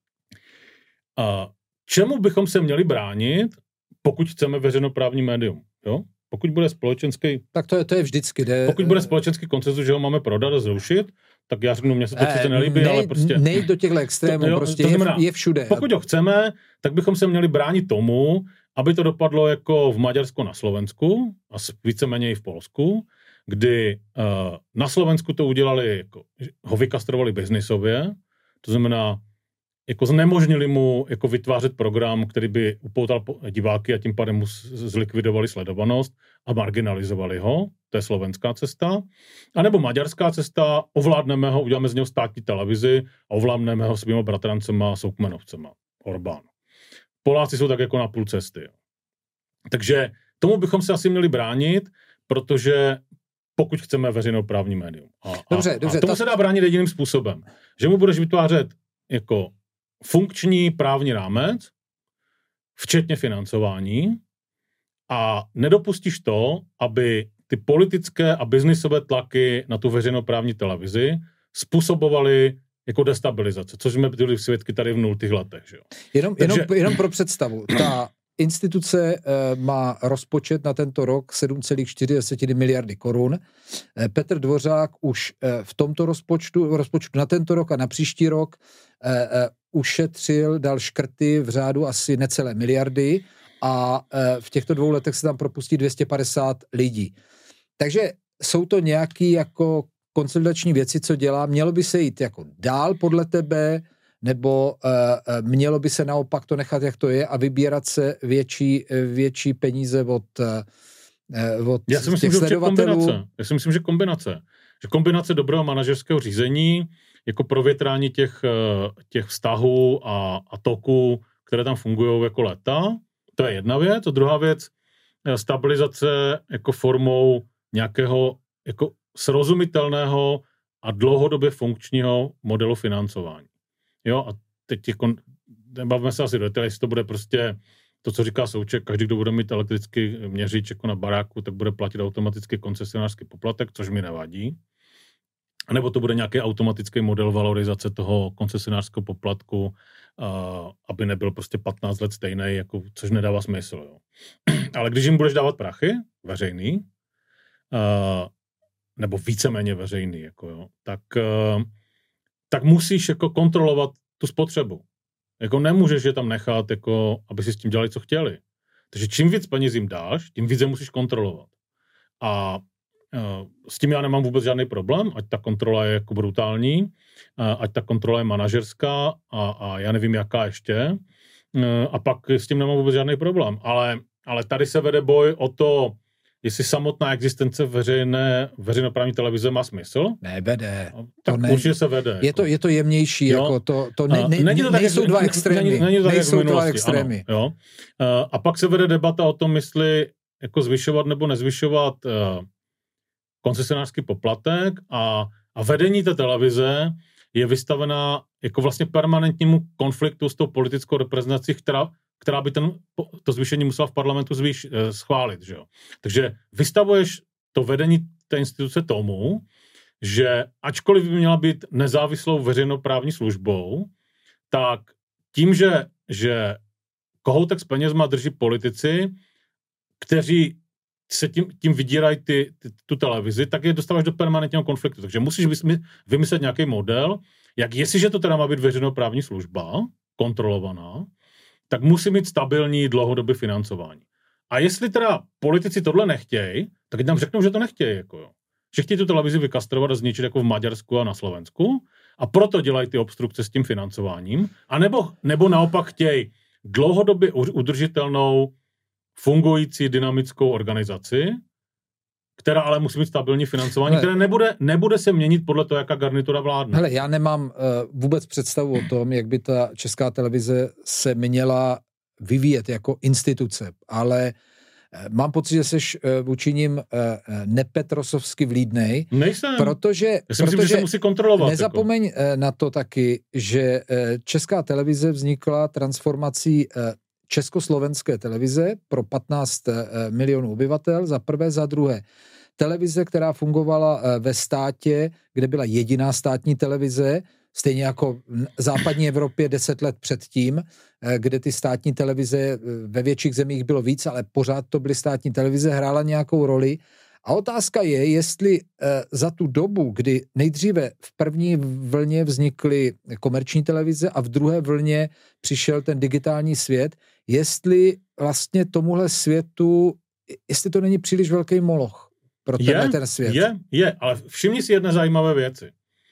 Čemu bychom se měli bránit, pokud chceme veřejnoprávní médium? Jo? Pokud bude společenský... Tak to je vždycky. Pokud bude společenský konsenzus, že ho máme prodat a zrušit, tak já řeknu, mně se to sice nelíbí, ale prostě... Nejď do těchto extrémů, prostě to znamená, je všude. Pokud ho chceme, tak bychom se měli bránit tomu, aby to dopadlo jako v Maďarsku na Slovensku a víceméně i v Polsku, kdy na Slovensku to udělali, jako, ho vykastrovali biznisově, to znamená, jako znemožnili mu jako vytvářet program, který by upoutal diváky a tím pádem mu zlikvidovali sledovanost a marginalizovali ho. To je slovenská cesta. A nebo maďarská cesta, ovládneme ho, uděláme z něho státní televizi a ovládneme ho svýma bratrancema a soukmenovcema. Orbán. Poláci jsou tak jako na půl cesty. Jo. Takže tomu bychom se asi měli bránit, protože pokud chceme veřejnoprávní médium. Dobře, a tomu se dá bránit jediným způsobem. Že mu budeš vytvářet jako funkční právní rámec, včetně financování, a nedopustíš to, aby ty politické a biznisové tlaky na tu veřejnoprávní televizi způsobovaly jako destabilizace, což jsme byli svědky tady v 0. letech. Že jo? Jenom pro představu. Ta instituce má rozpočet na tento rok 7,4 miliardy korun. Petr Dvořák už v tomto rozpočtu na tento rok a na příští rok ušetřil, dal škrty v řádu asi necelé miliardy a v těchto 2 letech se tam propustí 250 lidí. Takže jsou to nějaké jako konsolidační věci, co dělá. Mělo by se jít jako dál podle tebe, nebo mělo by se naopak to nechat, jak to je, a vybírat se větší peníze od Já si myslím, těch sledovatelů. Já si myslím, že kombinace. Že kombinace dobrého manažerského řízení, jako provětrání těch vztahů a toků, které tam fungují jako léta, to je jedna věc. A druhá věc, stabilizace jako formou nějakého jako srozumitelného a dlouhodobě funkčního modelu financování. Jo, a teď jako, nebavíme se asi do detailů, jestli to bude prostě to, co říká Souček, každý, kdo bude mít elektrický měřič jako na baráku, tak bude platit automaticky koncesionářský poplatek, což mi nevadí. A nebo to bude nějaký automatický model valorizace toho koncesionářského poplatku, aby nebyl prostě 15 let stejný, jako, což nedává smysl. Jo. Ale když jim budeš dávat prachy, veřejný, nebo víceméně veřejný, jako, jo, tak musíš jako kontrolovat tu spotřebu. Jako nemůžeš je tam nechat, jako, aby si s tím dělali, co chtěli. Takže čím víc peněz jim dáš, tím víc je musíš kontrolovat. A s tím já nemám vůbec žádný problém, ať ta kontrola je jako brutální, ať ta kontrola je manažerská a já nevím, jaká ještě. A pak s tím nemám vůbec žádný problém. Ale tady se vede boj o to, jestli samotná existence veřejnoprávní televize má smysl. Nevede. Tak určitě se vede. Je to jemnější, jako nejsou dva extrémy. Nejsou dva extrémy. Ano, jo. A pak se vede debata o tom, jestli jako zvyšovat nebo nezvyšovat koncesionářský poplatek a vedení té televize je vystavená jako vlastně permanentnímu konfliktu s tou politickou reprezentací, která by to zvýšení musela v parlamentu schválit. Že jo? Takže vystavuješ to vedení té instituce tomu, že ačkoliv by měla být nezávislou veřejnoprávní službou, tak tím, že kohoutek s penězma drží politici, kteří se tím vydírají tu televizi, tak je dostáváš do permanentního konfliktu. Takže musíš vymyslet nějaký model, jak jestliže to teda má být veřejnoprávní služba, kontrolovaná, tak musí mít stabilní dlouhodobé financování. A jestli teda politici tohle nechtějí, tak nám řeknou, že to nechtějí. Jako jo. Že chtějí tu televizi vykastrovat a zničit jako v Maďarsku a na Slovensku a proto dělají ty obstrukce s tím financováním. A nebo naopak chtějí dlouhodobě udržitelnou, fungující dynamickou organizaci, která ale musí mít stabilní financování, které nebude se měnit podle toho, jaká garnitura vládne. Hele, já nemám vůbec představu o tom, jak by ta Česká televize se měla vyvíjet jako instituce, ale mám pocit, že jsi vůči nim nepetrosovsky vlídnej. Nejsem. Protože myslím, že se musí kontrolovat. Nezapomeň jako na to taky, že Česká televize vznikla transformací československé televize pro 15 milionů obyvatel, za prvé, za druhé. Televize, která fungovala ve státě, kde byla jediná státní televize, stejně jako v západní Evropě 10 let předtím, kde ty státní televize ve větších zemích bylo víc, ale pořád to byly státní televize, hrála nějakou roli. A otázka je, jestli za tu dobu, kdy nejdříve v první vlně vznikly komerční televize a v druhé vlně přišel ten digitální svět, jestli vlastně tomuhle světu, jestli to není příliš velký moloch pro ten svět. Je, ale všimni si jedné zajímavé věci.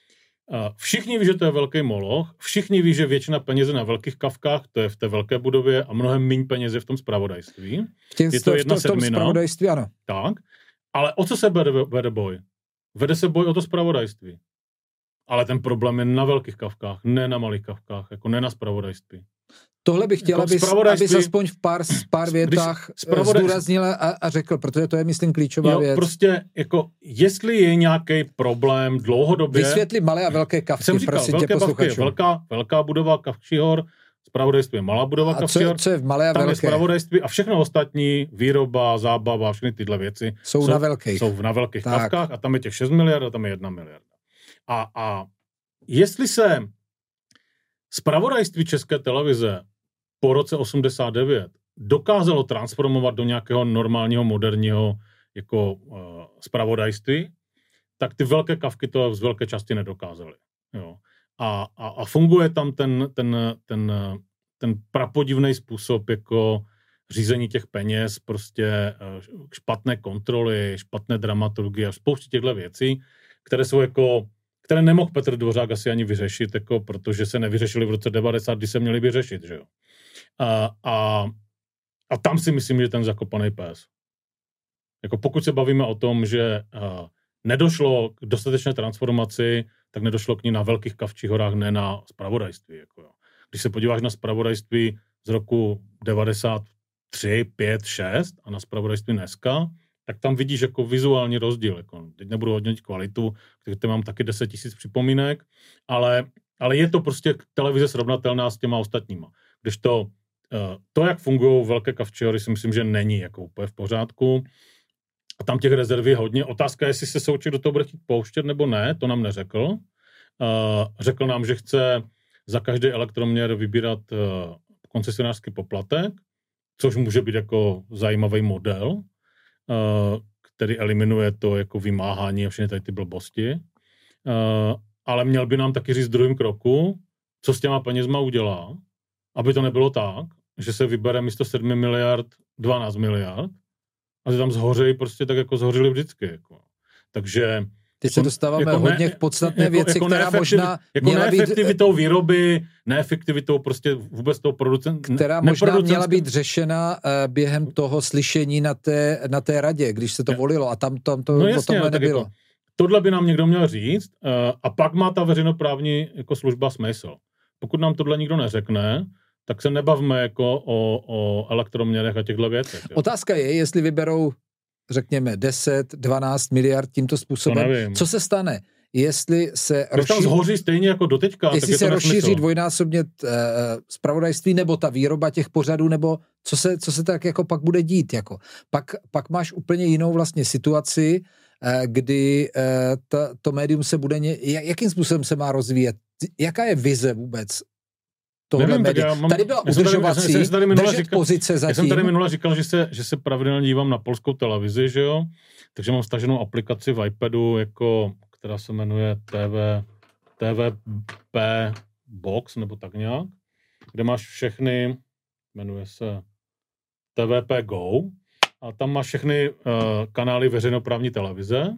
Všichni ví, že to je velký moloch, všichni ví, že většina peněz na velkých kavkách, to je v té velké budově a mnohem méně peněz je v tom zpravodajství. Je to 1/7. V tom zpravodajství, ano. Tak, ale o co se vede boj? Vede se boj o to zpravodajství. Ale ten problém je na velkých kavkách, ne na malých kavkách, jako ne na zpravodajství. Tohle bych chtěl, abys aspoň v pár větách zdůraznil a řekl, protože to je, myslím, klíčová věc. Prostě, jako, jestli je nějaký problém dlouhodobě... Vysvětli malé a velké kavky, jsem říkal, prosím tě, posluchačům. Velká budova Kavčí hor, zpravodajství je malá budova Kavčí hor. Co je v malé a tam velké? Je zpravodajství a všechno ostatní, výroba, zábava, všechny tyhle věci jsou na velkých kavkách a tam je těch 6 miliard a tam je 1 miliarda. A jestli se zpravodajství České televize po roce 89 dokázalo transformovat do nějakého normálního, moderního jako zpravodajství, tak ty velké kavky to z velké části nedokázaly. Jo. A funguje tam ten prapodivný způsob jako řízení těch peněz, prostě špatné kontroly, špatné dramaturgie a spoustě těchto věcí, které nemohl Petr Dvořák asi ani vyřešit, jako, protože se nevyřešili v roce 90, kdy se měli vyřešit. Že jo? A tam si myslím, že ten zakopaný pes. Jako pokud se bavíme o tom, že nedošlo k dostatečné transformaci, tak nedošlo k ní na Velkých Kavčích horách, ne na zpravodajství. Jako jo. Když se podíváš na zpravodajství z roku 93, 5, 6 a na zpravodajství dneska, tak tam vidíš jako vizuální rozdíl. Jako, teď nebudu hodnotit kvalitu, teď mám taky 10 000 připomínek, ale je to prostě televize srovnatelná s těma ostatníma. Když to, jak fungují Velké Kavčí hory, si myslím, že není jako úplně v pořádku. A tam těch rezerv je hodně. Otázka je, jestli se Souček do toho bude chtít pouštět nebo ne, to nám neřekl. Řekl nám, že chce za každý elektroměr vybírat koncesionářský poplatek, což může být jako zajímavý model, který eliminuje to jako vymáhání a všechny tady ty blbosti. Ale měl by nám taky říct v druhém kroku, co s těma penězma udělá, aby to nebylo tak, že se vybere místo 7 miliard 12 miliard a že tam zhořejí prostě tak, jako zhořili vždycky. Jako. Takže teď se dostáváme jako hodně k podstatné věci, která možná jako měla být... neefektivitou výroby, neefektivitou prostě vůbec toho producenta. Která možná měla být řešena během toho slyšení na té radě, když se to volilo a tam to no o jasně, tomhle nebylo. Jako, tohle by nám někdo měl říct a pak má ta veřejnoprávní jako služba smysl. Pokud nám tohle nikdo neřekne, tak se nebavme jako o elektroměrech a těchto věcech. Jo. Otázka je, jestli vyberou, řekněme, 10, 12 miliard tímto způsobem. Co se stane? Jestli se zhoří stejně jako doteďka. Jestli se rozšíří dvojnásobně zpravodajství, nebo ta výroba těch pořadů, nebo co se tak jako pak bude dít. Jako. Pak máš úplně jinou vlastně situaci, kdy to médium se bude... Jakým způsobem se má rozvíjet? Jaká je vize vůbec tohle média? Tady byla udržovací, držet pozice zatím. Já jsem tady minule říkal, že se pravidelně dívám na polskou televizi, že jo? Takže mám staženou aplikaci v iPadu, jako, která se jmenuje TVP Box, nebo tak nějak, kde máš všechny, jmenuje se TVP Go, a tam máš všechny kanály veřejnoprávní televize.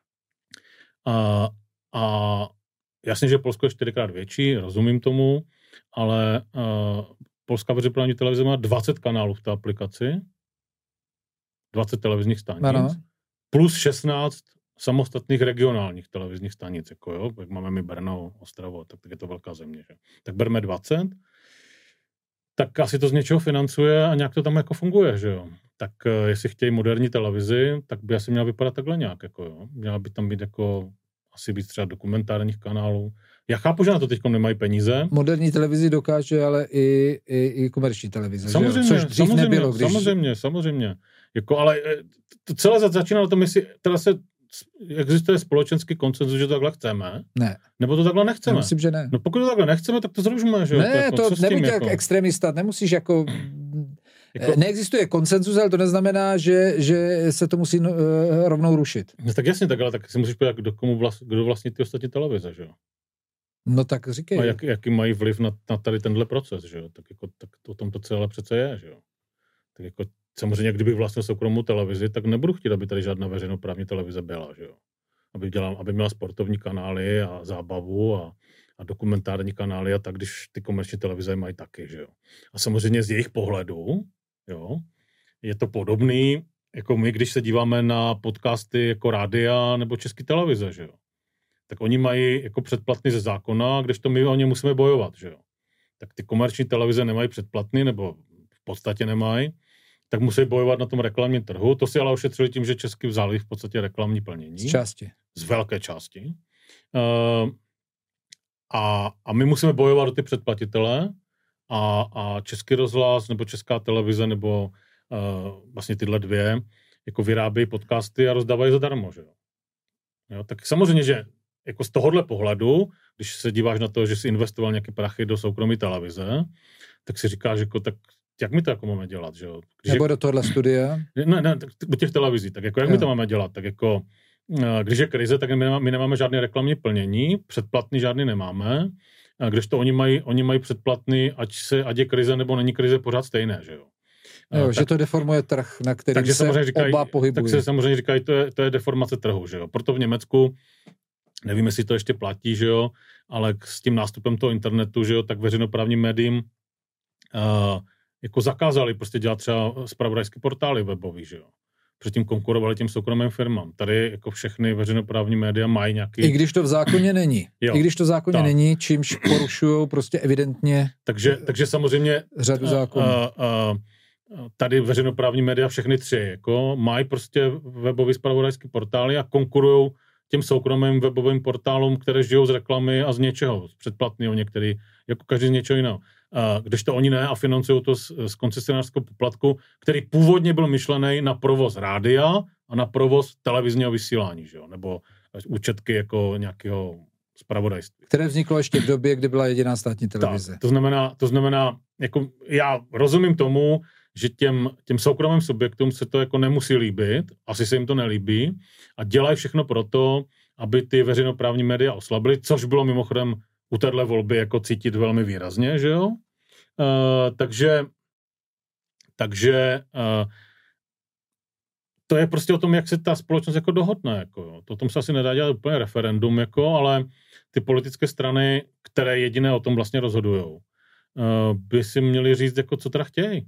A jasně, že Polsko je 4x větší, rozumím tomu, ale polská veřejnoprávní televize má 20 kanálů v té aplikaci, 20 televizních stanic, ano. Plus 16 samostatných regionálních televizních stanic, jako jo, jak máme my Brno, Ostravu, tak je to velká země, že? Tak berme 20, tak asi to z něčeho financuje a nějak to tam jako funguje, že jo. Tak jestli chtějí moderní televizi, tak by asi měla vypadat takhle nějak, jako jo. Měla by tam být jako asi víc třeba dokumentárních kanálů. Já chápu, že na to teď nemají peníze. Moderní televizi dokáže, ale i komerční televize, samozřejmě, což dřív nebylo. Samozřejmě. Jako, ale to celé začíná na tom, jestli teda existuje společenský konsenzus, že to takhle chceme. Ne. Nebo to takhle nechceme. Já myslím, že ne. No pokud to takhle nechceme, tak to zrušme, že jo. Ne, to nebuď jako extremista, nemusíš jako... Neexistuje konsenzus, ale to neznamená, že se to musí rovnou rušit. No, tak jasně, tak, ale tak si musíš podívat, kdo vlastní ty ostatní televize, že jo. No tak říkej. A jaký mají vliv na tady tenhle proces, že jo. Tak o tom to celé přece je, že jo. Tak jako samozřejmě, kdybych vlastnil soukromou televizi, tak nebudu chtít, aby tady žádná veřejnoprávní televize byla, že jo. Aby měla sportovní kanály a zábavu a dokumentární kanály a tak, když ty komerční televize mají taky, že jo. A samozřejmě z jejich pohledu, jo, je to podobný, jako my, když se díváme na podcasty jako rádia nebo České televize, že jo. Tak oni mají jako předplatný ze zákona, kdežto my o ně musíme bojovat, že jo. Tak ty komerční televize nemají předplatný, nebo v podstatě nemají, tak musí bojovat na tom reklamním trhu. To si ale ošetřili tím, že Česky vzali v podstatě reklamní plnění. Z části. Z velké části. A my musíme bojovat o ty předplatitele a Český rozhlas nebo Česká televize nebo vlastně tyhle dvě jako vyrábějí podcasty a rozdávají zadarmo, že jo. Tak samozřejmě, že jako z tohohle pohledu, když se díváš na to, že jsi investoval nějaké prachy do soukromé televize, tak si říkáš, jako, tak jak my to jako máme dělat, že jo? Nebo do tohle studia? Ne, do těch televizí, tak jako jak my to máme dělat, tak jako když je krize, tak my nemáme žádné reklamní plnění, předplatný žádný nemáme, kdežto oni mají předplatný, ať je krize nebo není krize, pořád stejné, že jo. Jo, že to deformuje trh, na kterým se oba pohybují. Tak se samozřejmě říkají, to je deformace trhu, že jo. Proto v Německu, nevím, jestli to ještě platí, že jo, ale s tím nástupem toho internetu, že jo, tak veřejnoprávním médiím jako zakázali prostě dělat třeba zpravodajské portály webový, že jo. předtím konkurovali těm soukromým firmám. Tady jako všechny veřejnoprávní média mají nějaký... I když to v zákoně není. Jo, I když to v zákoně není, čímž porušují prostě evidentně takže samozřejmě řadu zákonů. Tady veřejnoprávní média všechny tři jako mají prostě webový zpravodajský portály a konkurujou těm soukromým webovým portálům, které žijou z reklamy a z něčeho, z předplatného některý, jako každý z něčeho jiného. Kdežto oni ne a financují to z koncesionářského poplatku, který původně byl myšlený na provoz rádia a na provoz televizního vysílání, že jo? Nebo účetky jako nějakého zpravodajství. Které vzniklo ještě v době, kdy byla jediná státní televize. Tak, to znamená, jako já rozumím tomu, že těm soukromým subjektům se to jako nemusí líbit, asi se jim to nelíbí a dělají všechno proto, aby ty veřejnoprávní média oslabily, což bylo mimochodem u téhle volby jako cítit velmi výrazně, že jo? Takže to je prostě o tom, jak se ta společnost jako dohodne. Jako, jo. O tom se asi nedá dělat úplně referendum, jako, ale ty politické strany, které jediné o tom vlastně rozhodujou, by si měli říct, jako, co teda chtějí.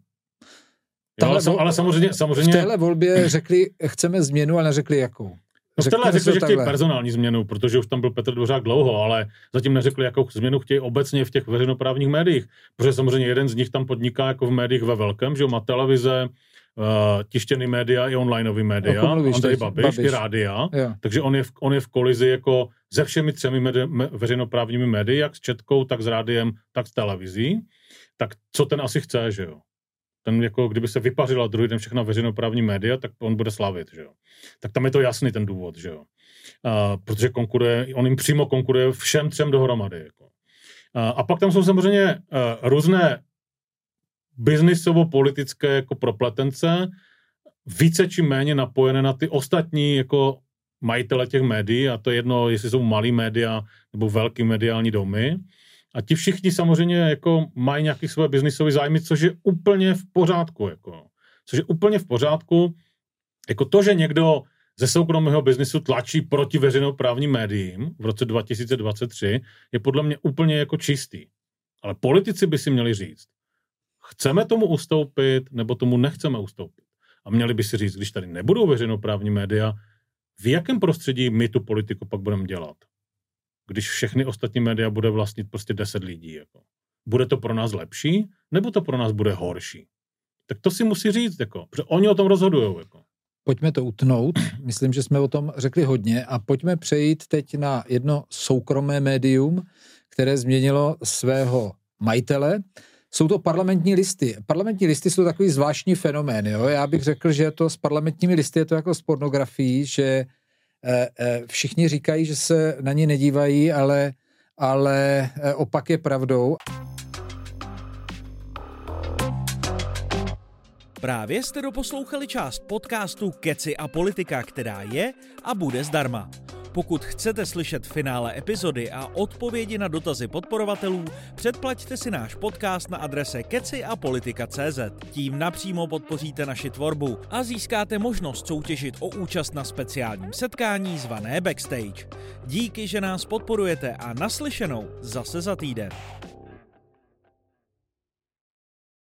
Ale samozřejmě... V téhle volbě řekli, chceme změnu, ale neřekli jakou. No v řekli, že chtějí personální změnu, protože už tam byl Petr Dvořák dlouho, ale zatím neřekli, jakou změnu chtějí obecně v těch veřejnoprávních médiích, protože samozřejmě jeden z nich tam podniká jako v médiích ve velkém, že má televize, tištěný média i onlineový média, Andrej Babiš i rádia, takže on je v kolizi jako se všemi třemi veřejnoprávními médii, jak s Četkou, tak s rádiem, tak s televizí, tak co ten asi chce, že jo? Ten jako, kdyby se vypařila druhý den všechna veřejnoprávní média, tak on bude slavit, že jo. Tak tam je to jasný ten důvod, že jo. Protože on jim přímo konkuruje všem třem dohromady, jako. A pak tam jsou samozřejmě různé biznisovo-politické jako propletence, více či méně napojené na ty ostatní jako majitele těch médií, a to je jedno, jestli jsou malý média nebo velký mediální domy. A ti všichni samozřejmě jako mají nějaké své biznisové zájmy, což je úplně v pořádku. Jako. Což je úplně v pořádku. Jako to, že někdo ze soukromého biznisu tlačí proti veřejnoprávním médiím v roce 2023, je podle mě úplně jako čistý. Ale politici by si měli říct, chceme tomu ustoupit, nebo tomu nechceme ustoupit. A měli by si říct, když tady nebudou veřejnoprávní média, v jakém prostředí my tu politiku pak budeme dělat? Když všechny ostatní média bude vlastnit prostě 10 lidí. Jako. Bude to pro nás lepší, nebo to pro nás bude horší? Tak to si musí říct, jako, protože oni o tom rozhodujou. Jako. Pojďme to utnout, myslím, že jsme o tom řekli hodně a pojďme přejít teď na jedno soukromé médium, které změnilo svého majitele. Jsou to parlamentní listy. Parlamentní listy jsou takový zvláštní fenomén. Jo? Já bych řekl, že to s parlamentními listy je to jako s pornografií, že všichni říkají, že se na ně nedívají, ale opak je pravdou. Právě jste doposlouchali část podcastu Keci a politika, která je a bude zdarma. Pokud chcete slyšet finále epizody a odpovědi na dotazy podporovatelů, předplaťte si náš podcast na adrese keciapolitika.cz. Tím napřímo podpoříte naši tvorbu a získáte možnost soutěžit o účast na speciálním setkání zvané Backstage. Díky, že nás podporujete a naslyšenou zase za týden.